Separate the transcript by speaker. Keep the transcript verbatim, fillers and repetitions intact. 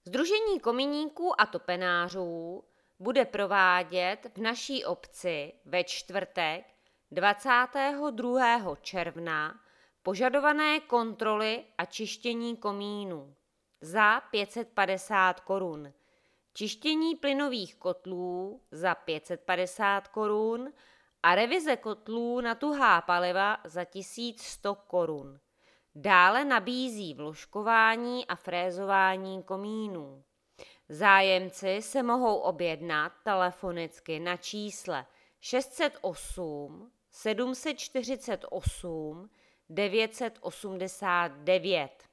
Speaker 1: Sdružení kominíků a topenářů bude provádět v naší obci ve čtvrtek dvacátého druhého června požadované kontroly a čištění komínů za pět set padesát korun, čištění plynových kotlů za pět set padesát korun a revize kotlů na tuhá paliva za tisíc sto korun. Dále nabízí vložkování a frézování komínů. Zájemci se mohou objednat telefonicky na čísle šest set osm sedm set čtyřicet osm devět set osmdesát devět.